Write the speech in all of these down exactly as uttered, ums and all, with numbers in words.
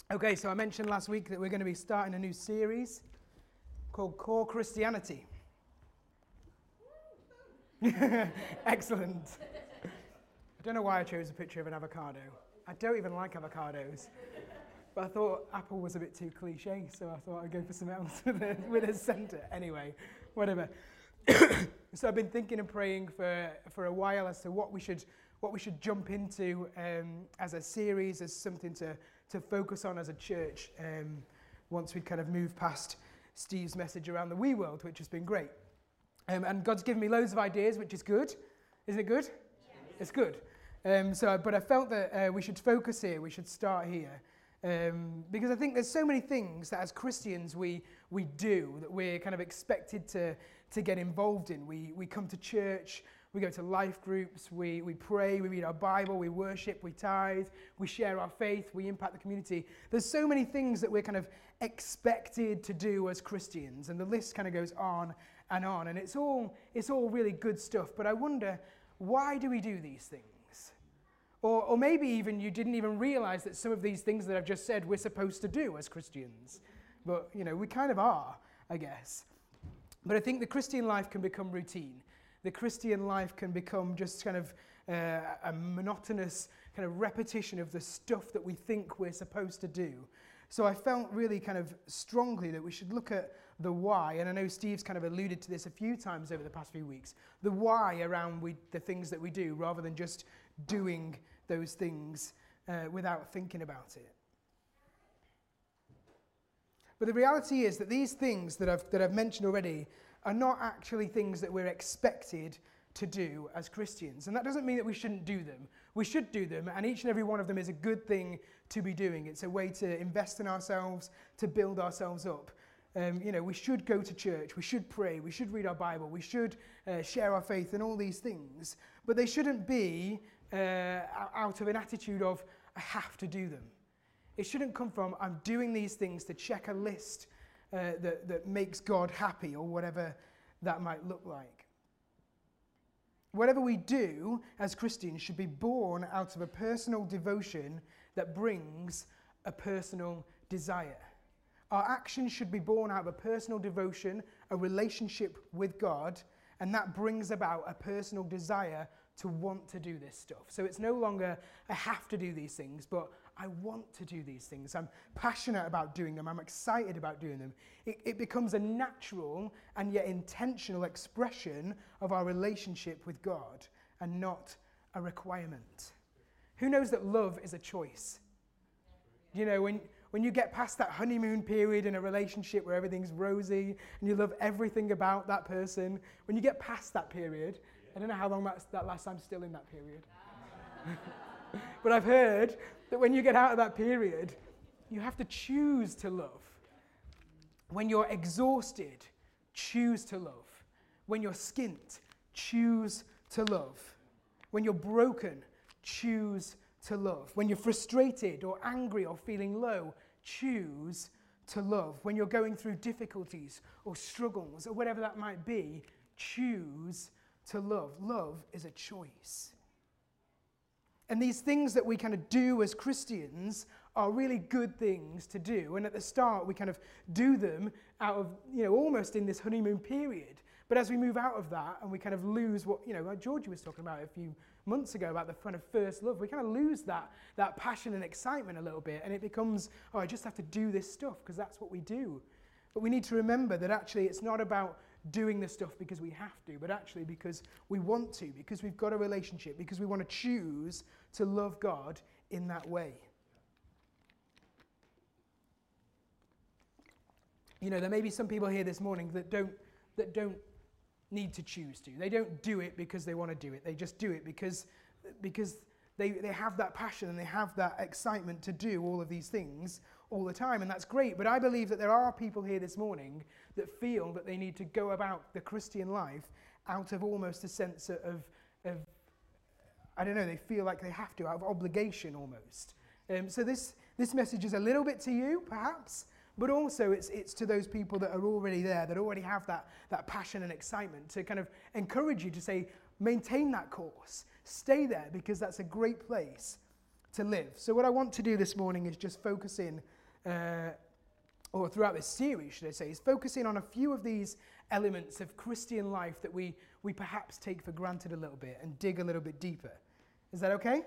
Okay, so I mentioned last week that we're going to be starting a new series called Core Christianity. Excellent. I don't know why I chose a picture of an avocado. I don't even like avocados. But I thought apple was a bit too cliche, so I thought I'd go for something else with a, with a centre. Anyway, whatever. So I've been thinking and praying for, for a while as to what we should what we should jump into um, as a series, as something to, to focus on as a church um, once we kind of move past Steve's message around the wee world, which has been great. Um, and God's given me loads of ideas, which is good. Isn't it good? Yes. It's good. Um, so, but I felt that uh, we should focus here, we should start here. Um, because I think there's so many things that as Christians we we do that we're kind of expected to to get involved in. We we come to church, we go to life groups, we we pray, we read our Bible, we worship, we tithe, we share our faith, we impact the community. There's so many things that we're kind of expected to do as Christians, and the list kind of goes on and on, and it's all it's all really good stuff. But I wonder, why do we do these things? Or, or maybe even you didn't even realize that some of these things that I've just said we're supposed to do as Christians. But, you know, we kind of are, I guess. But I think the Christian life can become routine. The Christian life can become just kind of uh, a monotonous kind of repetition of the stuff that we think we're supposed to do. So I felt really kind of strongly that we should look at the why, and I know Steve's kind of alluded to this a few times over the past few weeks, the why around we, the things that we do rather than just doing those things uh, without thinking about it. But the reality is that these things that I've, that I've mentioned already are not actually things that we're expected to do as Christians. And that doesn't mean that we shouldn't do them. We should do them, and each and every one of them is a good thing to be doing. It's a way to invest in ourselves, to build ourselves up. Um, you know, we should go to church, we should pray, we should read our Bible, we should uh, share our faith and all these things. But they shouldn't be uh, out of an attitude of, I have to do them. It shouldn't come from, I'm doing these things to check a list uh, that, that makes God happy, or whatever that might look like. Whatever we do as Christians should be born out of a personal devotion that brings a personal desire. Our actions should be born out of a personal devotion, a relationship with God, and that brings about a personal desire to want to do this stuff. So it's no longer, I have to do these things, but I want to do these things. I'm passionate about doing them. I'm excited about doing them. It, it becomes a natural and yet intentional expression of our relationship with God and not a requirement. Who knows that love is a choice? You know, when... When you get past that honeymoon period in a relationship where everything's rosy and you love everything about that person, when you get past that period, I don't know how long that's, that lasts, I'm still in that period. But I've heard that when you get out of that period, you have to choose to love. When you're exhausted, choose to love. When you're skint, choose to love. When you're broken, choose to love. When you're frustrated or angry or feeling low, choose to love. When you're going through difficulties or struggles or whatever that might be, choose to love. Love is a choice. And these things that we kind of do as Christians are really good things to do. And at the start, we kind of do them out of, you know, almost in this honeymoon period. But as we move out of that and we kind of lose what, you know, like Georgie was talking about a few months ago about the kind of first love, we kind of lose that that passion and excitement a little bit, and it becomes, oh, I just have to do this stuff because that's what we do. But we need to remember that actually it's not about doing this stuff because we have to, but actually because we want to, because we've got a relationship, because we want to choose to love God in that way. You know, there may be some people here this morning that don't that don't need to choose to. They don't do it because they want to do it. They just do it because because they, they have that passion and they have that excitement to do all of these things all the time, and that's great. But I believe that there are people here this morning that feel that they need to go about the Christian life out of almost a sense of, of I don't know, they feel like they have to, out of obligation almost. Um, so this, this message is a little bit to you, perhaps, but also it's it's to those people that are already there, that already have that, that passion and excitement, to kind of encourage you to say, maintain that course, Stay there, because that's a great place to live. So what I want to do this morning is just focus in uh, or throughout this series, should I say, is focusing on a few of these elements of Christian life that we, we perhaps take for granted a little bit and dig a little bit deeper. Is that okay?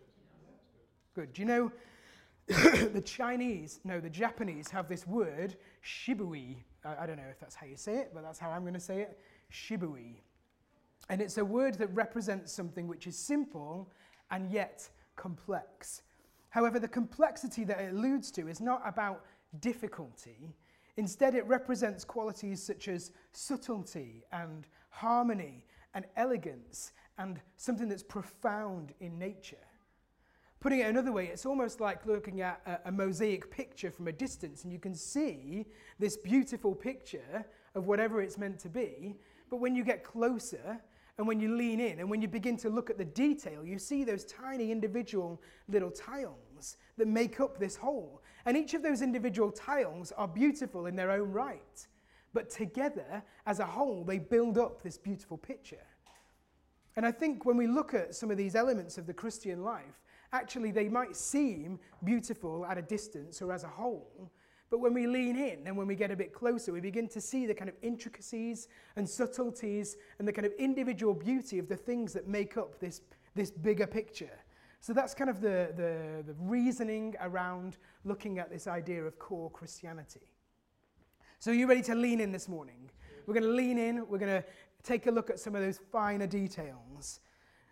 Good. Do you know the Chinese, no, the Japanese have this word, shibui. I, I don't know if that's how you say it, but that's how I'm going to say it, shibui. And it's a word that represents something which is simple and yet complex. However, the complexity that it alludes to is not about difficulty. Instead, it represents qualities such as subtlety and harmony and elegance and something that's profound in nature. Putting it another way, it's almost like looking at a, a mosaic picture from a distance, and you can see this beautiful picture of whatever it's meant to be, but when you get closer and when you lean in and when you begin to look at the detail, you see those tiny individual little tiles that make up this whole. And each of those individual tiles are beautiful in their own right, but together as a whole, they build up this beautiful picture. And I think when we look at some of these elements of the Christian life, actually they might seem beautiful at a distance or as a whole, but when we lean in and when we get a bit closer, we begin to see the kind of intricacies and subtleties and the kind of individual beauty of the things that make up this, this bigger picture. So that's kind of the, the, the reasoning around looking at this idea of core Christianity. So are you ready to lean in this morning? We're going to lean in, we're going to take a look at some of those finer details.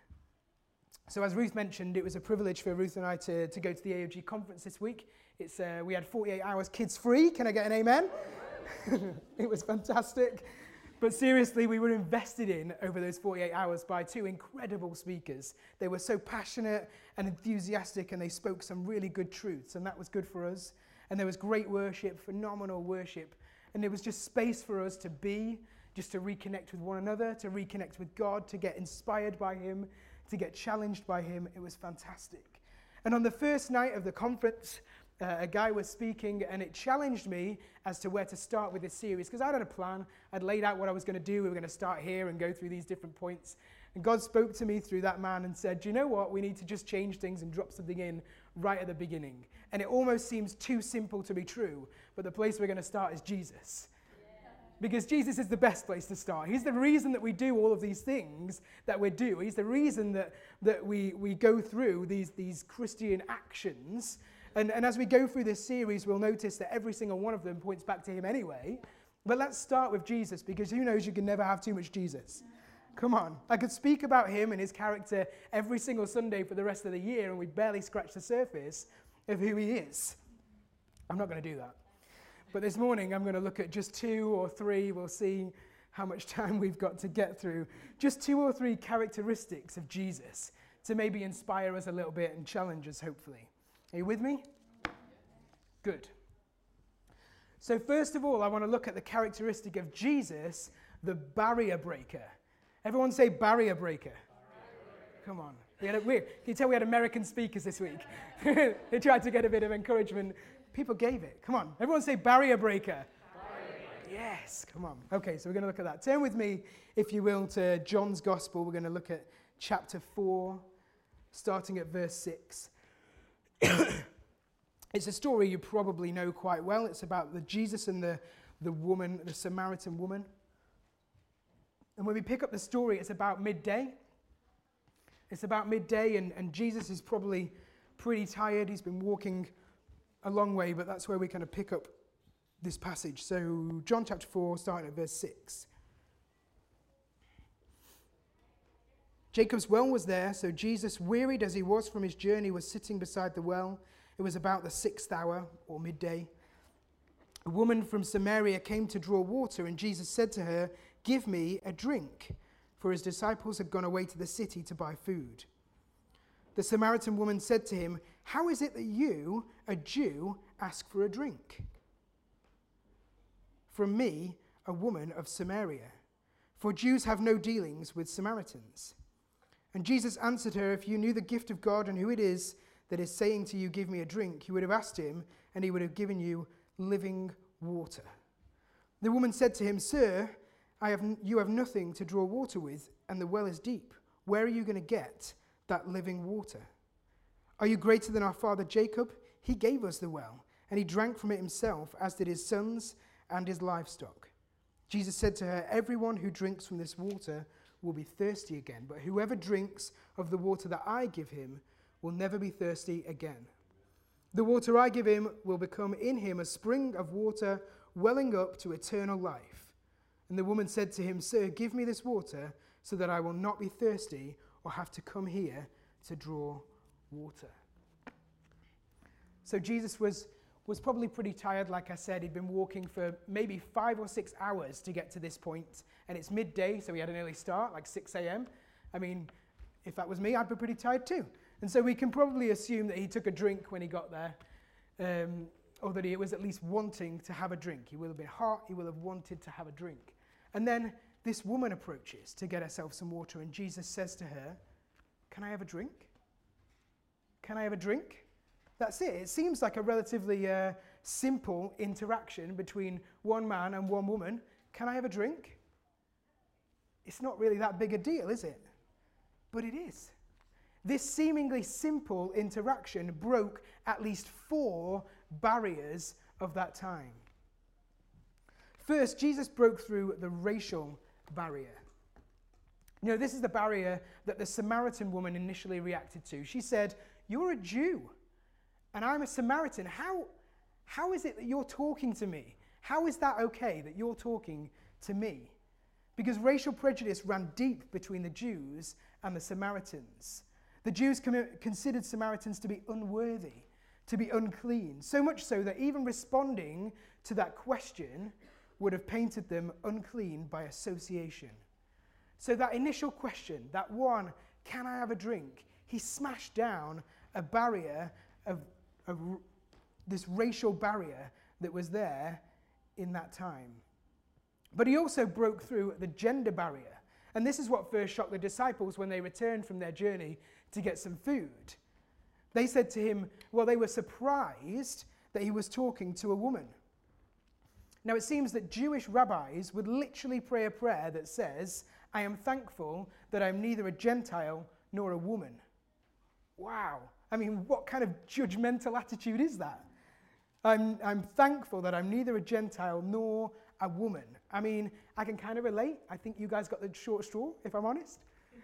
So as Ruth mentioned, it was a privilege for Ruth and I to, to go to the A O G conference this week. It's uh, we had forty-eight hours kids free. Can I get an amen? It was fantastic. But seriously, we were invested in over those forty-eight hours by two incredible speakers. They were so passionate and enthusiastic, and they spoke some really good truths, and that was good for us. And there was great worship, phenomenal worship, and there was just space for us to be, just to reconnect with one another, to reconnect with God, to get inspired by Him, to get challenged by Him. It was fantastic. And on the first night of the conference, uh, a guy was speaking, and it challenged me as to where to start with this series, because I had a plan. I'd laid out what I was going to do. We were going to start here and go through these different points. And God spoke to me through that man and said, do you know what? We need to just change things and drop something in right at the beginning. And it almost seems too simple to be true, but the place we're going to start is Jesus. Because Jesus is the best place to start. He's the reason that we do all of these things that we do. He's the reason that, that we, we go through these, these Christian actions. And, and as we go through this series, we'll notice that every single one of them points back to Him anyway. But let's start with Jesus, because who knows, you can never have too much Jesus. Come on. I could speak about Him and His character every single Sunday for the rest of the year, and we'd barely scratch the surface of who He is. I'm not going to do that. But this morning, I'm going to look at just two or three. We'll see how much time we've got to get through. Just two or three characteristics of Jesus to maybe inspire us a little bit and challenge us, hopefully. Are you with me? Good. So first of all, I want to look at the characteristic of Jesus, the barrier breaker. Everyone say barrier breaker. Barrier breaker. Come on. We had a, we, can you tell we had American speakers this week? They tried to get a bit of encouragement. People gave it. Come on. Everyone say barrier breaker. Barrier breaker. Yes. Come on. Okay, so we're going to look at that. Turn with me, if you will, to John's Gospel. We're going to look at chapter four, starting at verse six. It's a story you probably know quite well. It's about the Jesus and the, the woman, the Samaritan woman. And when we pick up the story, it's about midday. It's about midday, and, and Jesus is probably pretty tired. He's been walking a long way, but that's where we kind of pick up this passage. So John chapter four, starting at verse six. Jacob's well was there, so Jesus, wearied as he was from his journey, was sitting beside the well. It was about the sixth hour, or midday. A woman from Samaria came to draw water, and Jesus said to her, "Give me a drink," for his disciples had gone away to the city to buy food. The Samaritan woman said to him, "How is it that you, a Jew, ask for a drink from me, a woman of Samaria? For Jews have no dealings with Samaritans." And Jesus answered her, "If you knew the gift of God and who it is that is saying to you, 'Give me a drink,' you would have asked him, and he would have given you living water." The woman said to him, "Sir, I have n- you have nothing to draw water with, and the well is deep. Where are you going to get that living water? Are you greater than our father Jacob? He gave us the well, and he drank from it himself, as did his sons and his livestock. Jesus said to her, "Everyone who drinks from this water will be thirsty again, but whoever drinks of the water that I give him will never be thirsty again. The water I give him will become in him a spring of water welling up to eternal life." And the woman said to him, "Sir, give me this water so that I will not be thirsty or have to come here to draw water." So Jesus was, was probably pretty tired, like I said. He'd been walking for maybe five or six hours to get to this point, and it's midday, so he had an early start, like six a.m. I mean, if that was me, I'd be pretty tired too. And so we can probably assume that he took a drink when he got there, um, or that he was at least wanting to have a drink. He will have been hot, he will have wanted to have a drink. And then this woman approaches to get herself some water, and Jesus says to her, "Can I have a drink? Can I have a drink?" That's it. It seems like a relatively uh, simple interaction between one man and one woman. Can I have a drink? It's not really that big a deal, is it? But it is. This seemingly simple interaction broke at least four barriers of that time. First, Jesus broke through the racial barrier. You know, this is the barrier that the Samaritan woman initially reacted to. She said, "You're a Jew, and I'm a Samaritan. How, how is it that you're talking to me? How is that okay that you're talking to me?" Because racial prejudice ran deep between the Jews and the Samaritans. The Jews com- considered Samaritans to be unworthy, to be unclean, so much so that even responding to that question would have painted them unclean by association. So that initial question, that one, "Can I have a drink?" he smashed down a barrier of, of this racial barrier that was there in that time. But he also broke through the gender barrier. And this is what first shocked the disciples when they returned from their journey to get some food. They said to him, well, they were surprised that he was talking to a woman. Now it seems that Jewish rabbis would literally pray a prayer that says, "I am thankful that I'm neither a Gentile nor a woman." Wow. I mean, what kind of judgmental attitude is that? I'm, I'm thankful that I'm neither a Gentile nor a woman. I mean, I can kind of relate. I think you guys got the short straw, if I'm honest.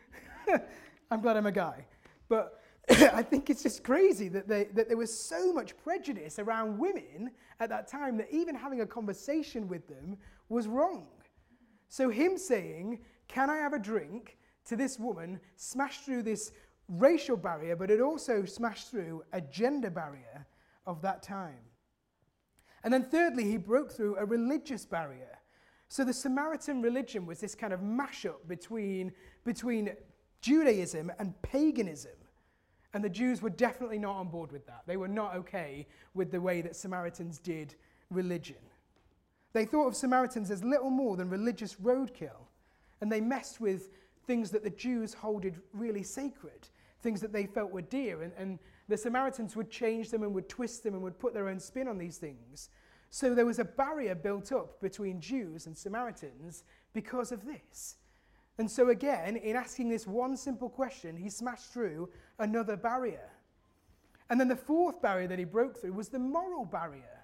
I'm glad I'm a guy. But I think it's just crazy that, they, that there was so much prejudice around women at that time that even having a conversation with them was wrong. So him saying, "Can I have a drink?" to this woman smashed through this racial barrier, but it also smashed through a gender barrier of that time. And then thirdly, he broke through a religious barrier. So the Samaritan religion was this kind of mashup between, between Judaism and paganism. And the Jews were definitely not on board with that. They were not okay with the way that Samaritans did religion. They thought of Samaritans as little more than religious roadkill. And they messed with things that the Jews holded really sacred, things that they felt were dear. And, and the Samaritans would change them and would twist them and would put their own spin on these things. So there was a barrier built up between Jews and Samaritans because of this. And so again, in asking this one simple question, he smashed through another barrier. And then the fourth barrier that he broke through was the moral barrier.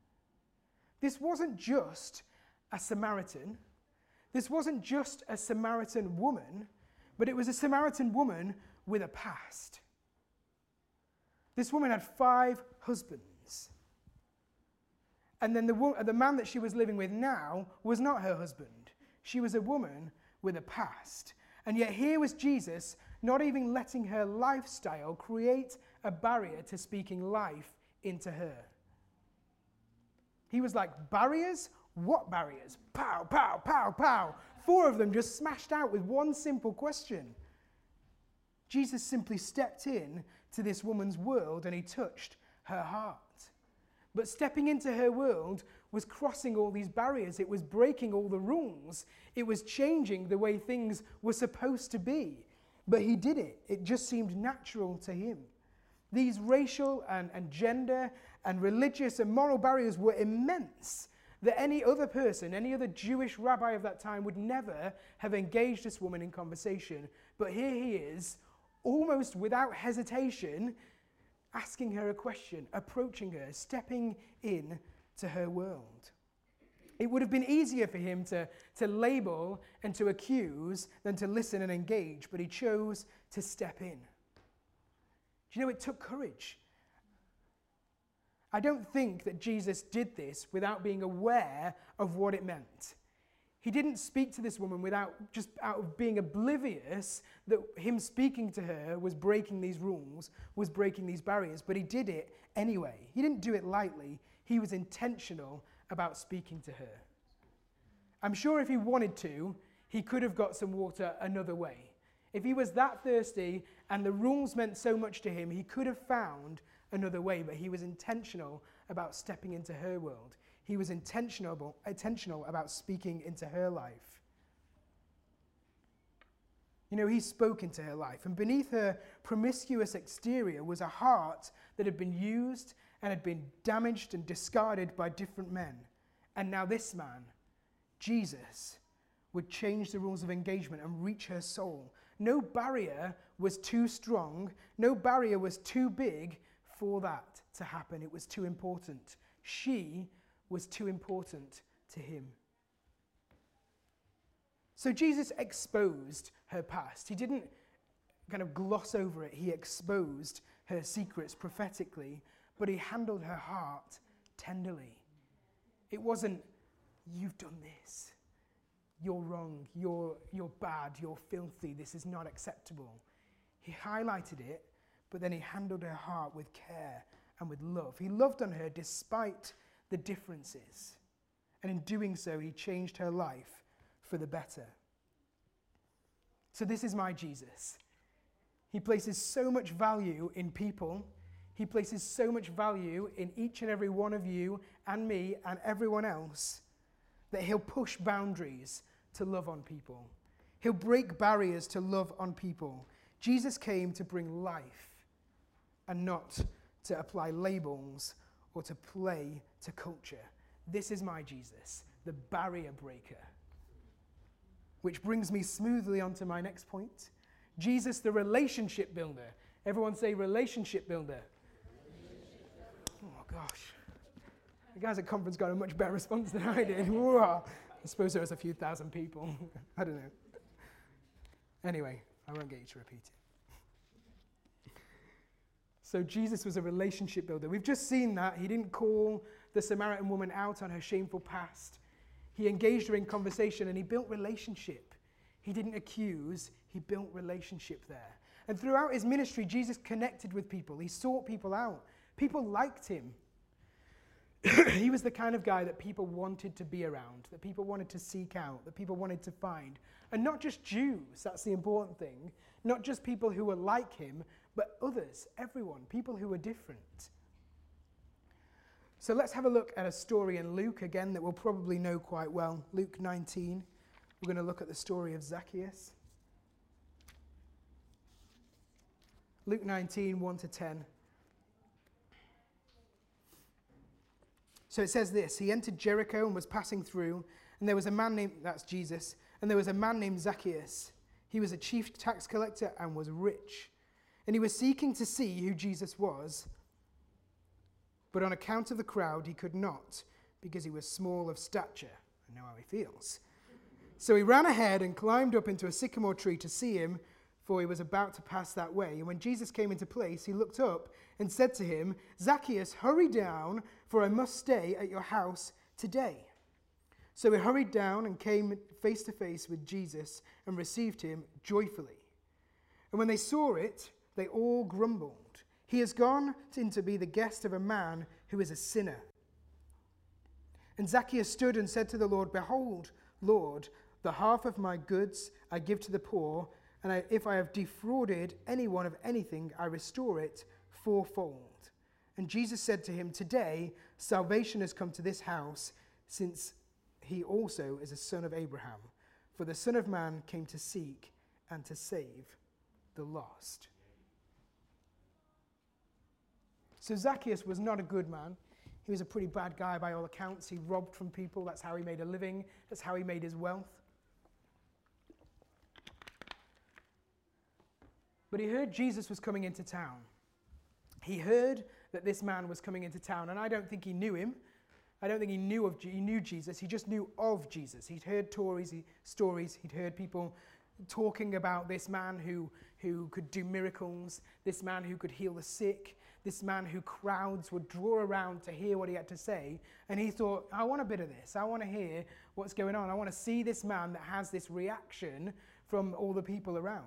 This wasn't just a Samaritan. This wasn't just a Samaritan woman, but it was a Samaritan woman with a past. This woman had five husbands. And then the, wo- the man that she was living with now was not her husband. She was a woman with a past. And yet here was Jesus not even letting her lifestyle create a barrier to speaking life into her. He was like, barriers? What barriers? Pow, pow, pow, pow. Four of them just smashed out with one simple question. Jesus simply stepped in to this woman's world and he touched her heart. But stepping into her world was crossing all these barriers. It was breaking all the rules. It was changing the way things were supposed to be. But he did it. It just seemed natural to him. These racial and, and gender and religious and moral barriers were immense that any other person, any other Jewish rabbi of that time would never have engaged this woman in conversation. But here he is, almost without hesitation, asking her a question, approaching her, stepping in to her world. It would have been easier for him to, to label and to accuse than to listen and engage, but he chose to step in. Do you know, it took courage. I don't think that Jesus did this without being aware of what it meant. He didn't speak to this woman without just out of being oblivious that him speaking to her was breaking these rules, was breaking these barriers, but he did it anyway. He didn't do it lightly. He was intentional about speaking to her. I'm sure if he wanted to, he could have got some water another way. If he was that thirsty and the rules meant so much to him, he could have found another way, but he was intentional about stepping into her world. He was intentional, intentional about speaking into her life. You know, he spoke into her life, and beneath her promiscuous exterior was a heart that had been used and had been damaged and discarded by different men. And now this man, Jesus, would change the rules of engagement and reach her soul. No barrier was too strong, no barrier was too big for that to happen. It was too important. She was too important to him. So Jesus exposed her past. He didn't kind of gloss over it. He exposed her secrets prophetically, but he handled her heart tenderly. It wasn't, you've done this. You're wrong. You're, you're bad. You're filthy. This is not acceptable. He highlighted it, but then he handled her heart with care and with love. He loved on her despite the differences. And in doing so, he changed her life for the better. So this is my Jesus. He places so much value in people. He places so much value in each and every one of you and me and everyone else that he'll push boundaries to love on people. He'll break barriers to love on people. Jesus came to bring life and not to apply labels or to play to culture. This is my Jesus, the barrier breaker. Which brings me smoothly onto my next point. Jesus, the relationship builder. Everyone say relationship builder. Oh gosh. The guys at conference got a much better response than I did. I suppose there was a few thousand people. I don't know. Anyway, I won't get you to repeat it. So Jesus was a relationship builder. We've just seen that. He didn't call the Samaritan woman out on her shameful past. He engaged her in conversation and he built relationship. He didn't accuse, he built relationship there. And throughout his ministry, Jesus connected with people. He sought people out. People liked him. He was the kind of guy that people wanted to be around, that people wanted to seek out, that people wanted to find. And not just Jews, that's the important thing. Not just people who were like him, but others, everyone, people who were different. So let's have a look at a story in Luke, again, that we'll probably know quite well. Luke nineteen. We're going to look at the story of Zacchaeus. Luke nineteen, one to ten. So it says this: he entered Jericho and was passing through, and there was a man named, that's Jesus, and there was a man named Zacchaeus. He was a chief tax collector and was rich. And he was seeking to see who Jesus was, but on account of the crowd he could not, because he was small of stature. I know how he feels. So he ran ahead and climbed up into a sycamore tree to see him, for he was about to pass that way. And when Jesus came into place, he looked up and said to him, Zacchaeus, hurry down, for I must stay at your house today. So he hurried down and came face to face with Jesus and received him joyfully. And when they saw it, they all grumbled. He has gone in to be the guest of a man who is a sinner. And Zacchaeus stood and said to the Lord, Behold, Lord, the half of my goods I give to the poor, and I, if I have defrauded anyone of anything, I restore it fourfold. And Jesus said to him, Today salvation has come to this house, since he also is a son of Abraham. For the Son of Man came to seek and to save the lost. So Zacchaeus was not a good man. He was a pretty bad guy by all accounts. He robbed from people. That's how he made a living. That's how he made his wealth. But he heard Jesus was coming into town. he heard that this man was coming into town, and I don't think he knew him. I don't think he knew of he knew Jesus. He just knew of Jesus. He'd heard stories, he, stories. He'd heard people talking about this man who, who could do miracles, this man who could heal the sick, this man who crowds would draw around to hear what he had to say. And he thought, I want a bit of this. I want to hear what's going on. I want to see this man that has this reaction from all the people around.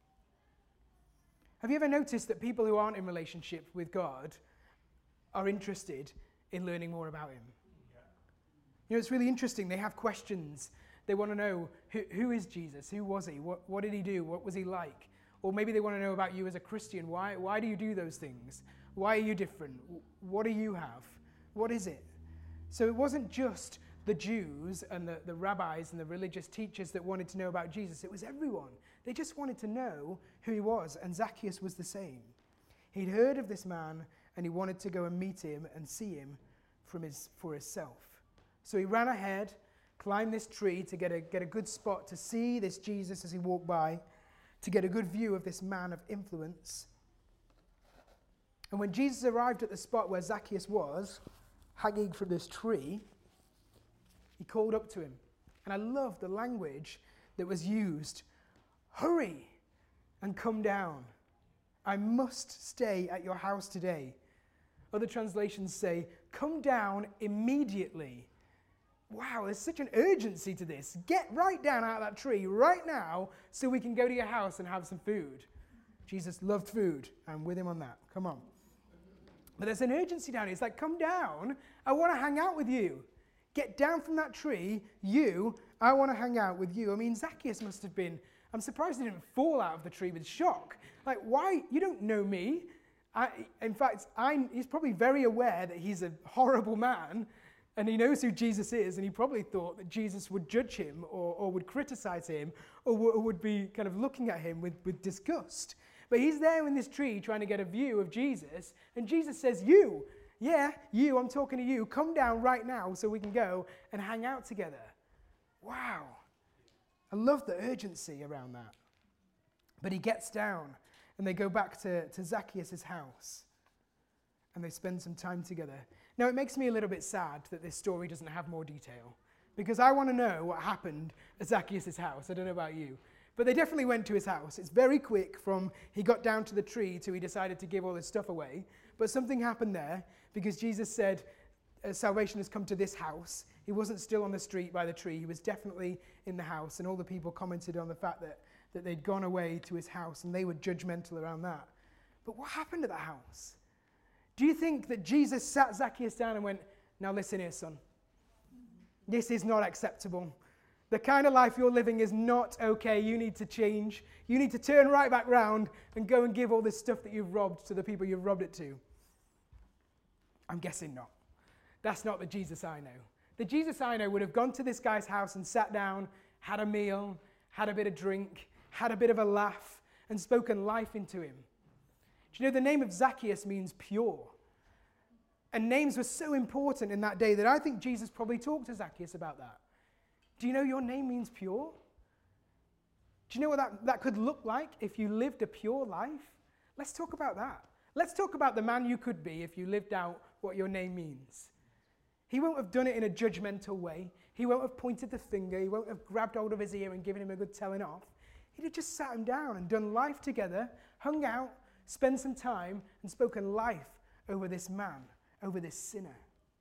Have you ever noticed that people who aren't in relationship with God are interested in learning more about him? Yeah. You know, it's really interesting. They have questions. They want to know, who, who is Jesus? Who was he? What, what did he do? What was he like? Or maybe they want to know about you as a Christian. Why, why do you do those things? Why are you different? What do you have? What is it? So it wasn't just the Jews and the, the rabbis and the religious teachers that wanted to know about Jesus. It was everyone. They just wanted to know who he was, and Zacchaeus was the same. He'd heard of this man, and he wanted to go and meet him and see him from his, for himself. So he ran ahead, climbed this tree to get a, get a good spot to see this Jesus as he walked by, to get a good view of this man of influence. And when Jesus arrived at the spot where Zacchaeus was, hanging from this tree, he called up to him. And I love the language that was used. Hurry and come down. I must stay at your house today. Other translations say, come down immediately. Wow, there's such an urgency to this. Get right down out of that tree right now so we can go to your house and have some food. Jesus loved food. I'm with him on that. Come on. But there's an urgency down here. It's like, come down. I want to hang out with you. Get down from that tree. You, I want to hang out with you. I mean, Zacchaeus must have been, I'm surprised he didn't fall out of the tree with shock. Like, why? You don't know me. I, in fact, I, he's probably very aware that he's a horrible man, and he knows who Jesus is, and he probably thought that Jesus would judge him or, or would criticize him or, w- or would be kind of looking at him with, with disgust. But he's there in this tree trying to get a view of Jesus, and Jesus says, you, yeah, you, I'm talking to you, come down right now so we can go and hang out together. Wow. I love the urgency around that. But he gets down, and they go back to, to Zacchaeus' house, and they spend some time together. Now, it makes me a little bit sad that this story doesn't have more detail, because I want to know what happened at Zacchaeus' house. I don't know about you. But they definitely went to his house. It's very quick from he got down to the tree to he decided to give all his stuff away. But something happened there, because Jesus said, uh, salvation has come to this house. He wasn't still on the street by the tree. He was definitely in the house. And all the people commented on the fact that, that they'd gone away to his house, and they were judgmental around that. But what happened at that house? Do you think that Jesus sat Zacchaeus down and went, now listen here, son. This is not acceptable. The kind of life you're living is not okay. You need to change. You need to turn right back round and go and give all this stuff that you've robbed to the people you've robbed it to. I'm guessing not. That's not the Jesus I know. The Jesus I know would have gone to this guy's house and sat down, had a meal, had a bit of drink, had a bit of a laugh, and spoken life into him. Do you know the name of Zacchaeus means pure? And names were so important in that day that I think Jesus probably talked to Zacchaeus about that. Do you know your name means pure? Do you know what that, that could look like if you lived a pure life? Let's talk about that. Let's talk about the man you could be if you lived out what your name means. He won't have done it in a judgmental way. He won't have pointed the finger. He won't have grabbed hold of his ear and given him a good telling off. He'd have just sat him down and done life together, hung out, spent some time, and spoken life over this man, over this sinner.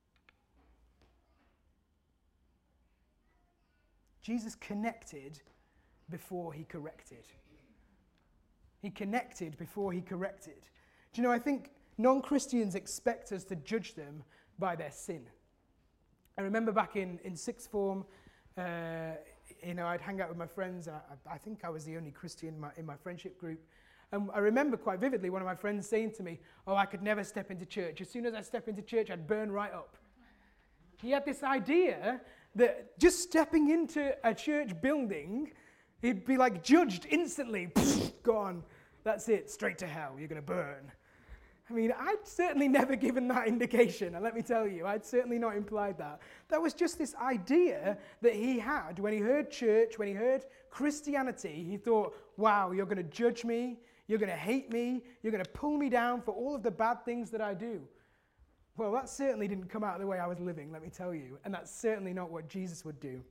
Jesus connected before he corrected. He connected before he corrected. Do you know, I think non-Christians expect us to judge them by their sin. I remember back in, in sixth form, uh, you know, I'd hang out with my friends, and I, I think I was the only Christian in my, in my friendship group. And I remember quite vividly one of my friends saying to me, oh, I could never step into church. As soon as I step into church, I'd burn right up. He had this idea that just stepping into a church building, he'd be like judged instantly. Pfft, gone. That's it. Straight to hell. You're going to burn. I mean, I'd certainly never given that indication. And let me tell you, I'd certainly not implied that. That was just this idea that he had when he heard church, when he heard Christianity. He thought, wow, you're going to judge me. You're going to hate me. You're going to pull me down for all of the bad things that I do. Well, that certainly didn't come out of the way I was living, let me tell you. And that's certainly not what Jesus would do.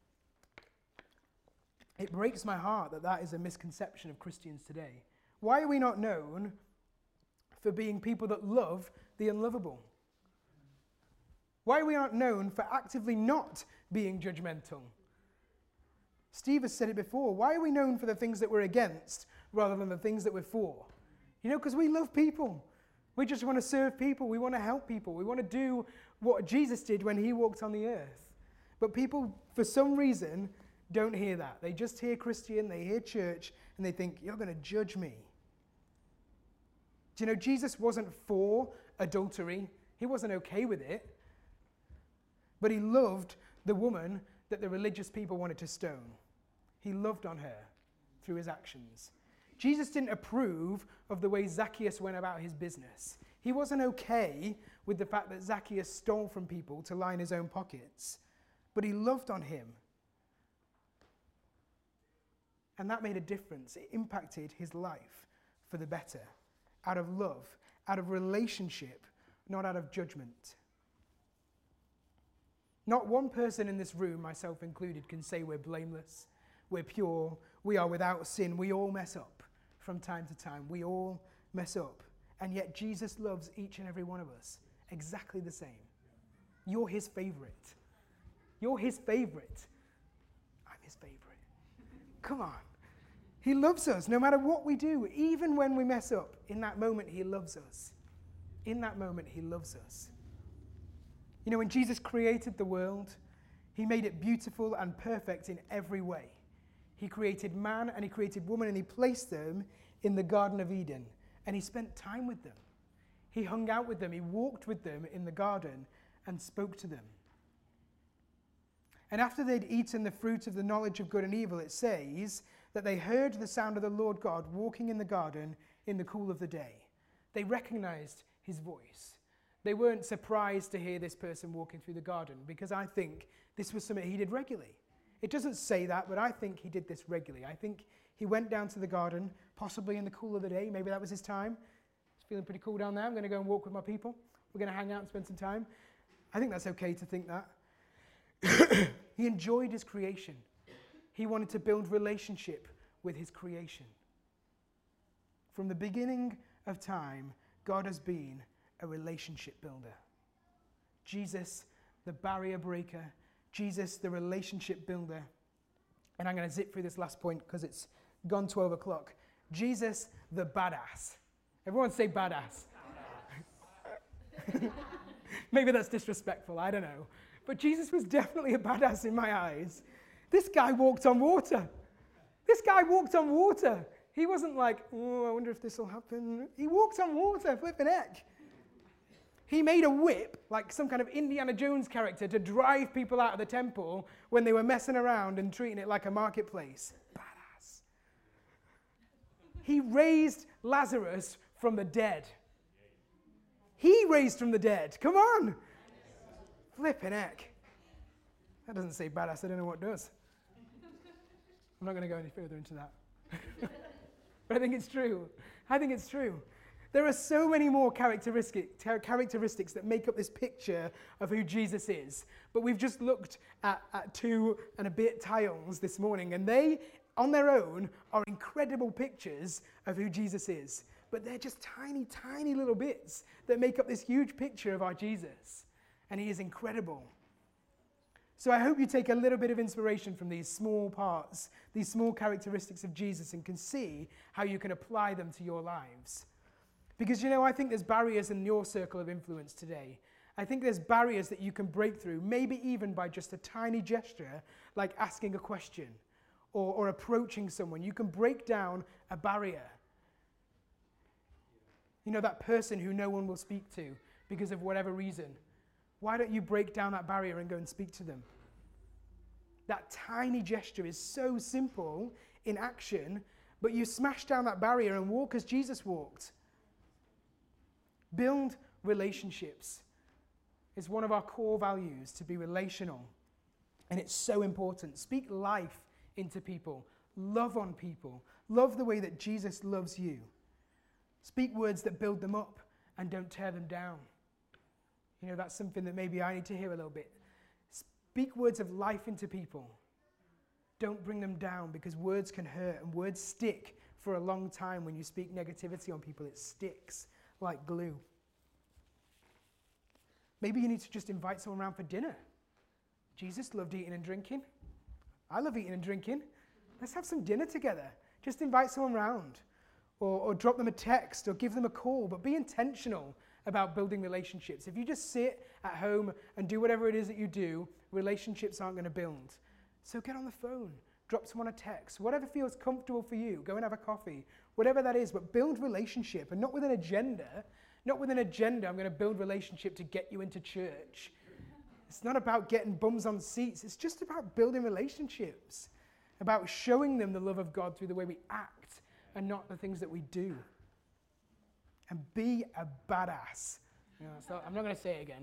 It breaks my heart that that is a misconception of Christians today. Why are we not known for being people that love the unlovable? Why are we not known for actively not being judgmental? Steve has said it before. Why are we known for the things that we're against rather than the things that we're for? You know, because we love people. We just want to serve people. We want to help people. We want to do what Jesus did when he walked on the earth. But people, for some reason, don't hear that. They just hear Christian, they hear church, and they think, you're going to judge me. Do you know, Jesus wasn't for adultery. He wasn't okay with it. But he loved the woman that the religious people wanted to stone. He loved on her through his actions. Jesus didn't approve of the way Zacchaeus went about his business. He wasn't okay with the fact that Zacchaeus stole from people to line his own pockets. But he loved on him. And that made a difference. It impacted his life for the better. Out of love, out of relationship, not out of judgment. Not one person in this room, myself included, can say we're blameless, we're pure, we are without sin. We all mess up from time to time. We all mess up. And yet Jesus loves each and every one of us exactly the same. You're his favorite. You're his favorite. I'm his favorite. Come on. He loves us no matter what we do, even when we mess up. In that moment, he loves us. In that moment, he loves us. You know, when Jesus created the world, he made it beautiful and perfect in every way. He created man and he created woman and he placed them in the Garden of Eden. And he spent time with them. He hung out with them. He walked with them in the garden and spoke to them. And after they'd eaten the fruit of the knowledge of good and evil, it says that they heard the sound of the Lord God walking in the garden in the cool of the day. They recognized his voice. They weren't surprised to hear this person walking through the garden, because I think this was something he did regularly. It doesn't say that, but I think he did this regularly. I think he went down to the garden, possibly in the cool of the day. Maybe that was his time. It's feeling pretty cool down there. I'm going to go and walk with my people. We're going to hang out and spend some time. I think that's okay to think that. He enjoyed his creation. He wanted to build relationship with his creation. From the beginning of time, God has been a relationship builder. Jesus, the barrier breaker. Jesus, the relationship builder. And I'm going to zip through this last point because it's gone twelve o'clock. Jesus, the badass. Everyone say badass. Maybe that's disrespectful, I don't know. But Jesus was definitely a badass in my eyes. This guy walked on water. This guy walked on water. He wasn't like, oh, I wonder if this will happen. He walked on water, flipping heck. He made a whip, like some kind of Indiana Jones character, to drive people out of the temple when they were messing around and treating it like a marketplace. Badass. He raised Lazarus from the dead. He raised from the dead. Come on. Flipping heck. That doesn't say badass. I don't know what does. I'm not going to go any further into that. But I think it's true. I think it's true. There are so many more characteristic, characteristics that make up this picture of who Jesus is. But we've just looked at, at two and a bit tiles this morning, and they, on their own, are incredible pictures of who Jesus is. But they're just tiny, tiny little bits that make up this huge picture of our Jesus. And he is incredible. So I hope you take a little bit of inspiration from these small parts, these small characteristics of Jesus, and can see how you can apply them to your lives. Because, you know, I think there's barriers in your circle of influence today. I think there's barriers that you can break through, maybe even by just a tiny gesture, like asking a question or, or approaching someone. You can break down a barrier. You know, that person who no one will speak to because of whatever reason. Why don't you break down that barrier and go and speak to them? That tiny gesture is so simple in action, but you smash down that barrier and walk as Jesus walked. Build relationships. It's one of our core values, to be relational. And it's so important. Speak life into people. Love on people. Love the way that Jesus loves you. Speak words that build them up and don't tear them down. You know, that's something that maybe I need to hear a little bit. Speak words of life into people. Don't bring them down, because words can hurt and words stick for a long time. When you speak negativity on people, it sticks like glue. Maybe you need to just invite someone around for dinner. Jesus loved eating and drinking. I love eating and drinking. Let's have some dinner together. Just invite someone around. Or, or drop them a text or give them a call. But be intentional about building relationships. If you just sit at home and do whatever it is that you do, relationships aren't going to build. So get on the phone. Drop someone a text. Whatever feels comfortable for you. Go and have a coffee. Whatever that is. But build relationship. And not with an agenda. Not with an agenda, I'm going to build relationship to get you into church. It's not about getting bums on seats. It's just about building relationships. About showing them the love of God through the way we act and not the things that we do. And be a badass. You know, not, I'm not going to say it again.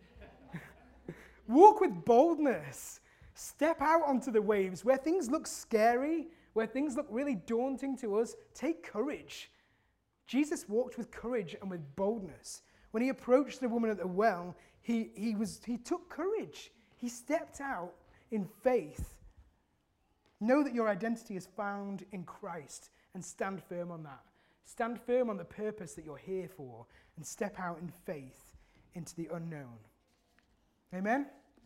Walk with boldness. Step out onto the waves. Where things look scary, where things look really daunting to us, take courage. Jesus walked with courage and with boldness. When he approached the woman at the well, he, he, was, he took courage. He stepped out in faith. Know that your identity is found in Christ and stand firm on that. Stand firm on the purpose that you're here for and step out in faith into the unknown. Amen?